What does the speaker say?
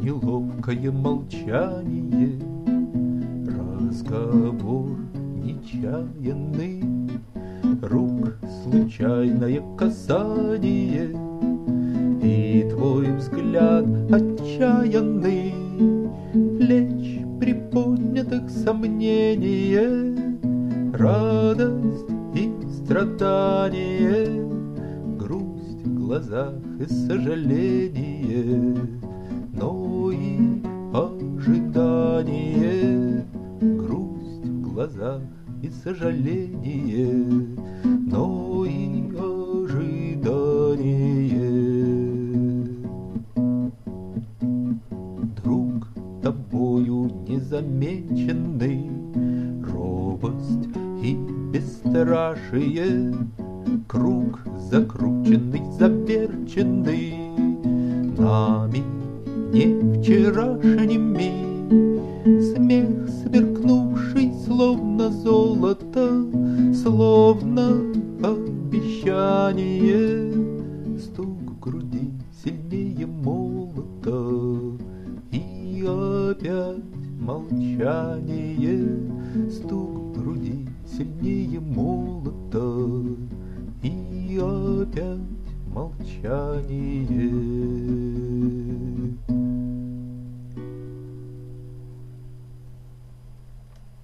неловкое молчание, разговор нечаянный, рук случайное касание и твой взгляд отчаянный, плеч приподнятых сомнение, радость и страдание, грусть в глазах и сожаление, но и ожидание, грусть в глазах и сожаление, но и ожидание. Друг тобою незамеченный, робость и бесстрашие, круг закрученный, заверченный нами не вчерашними, смех сверкнувший словно золото, словно обещание, стук в груди сильнее молота, и опять молчание, стук в груди сильнее молота, и опять молчание.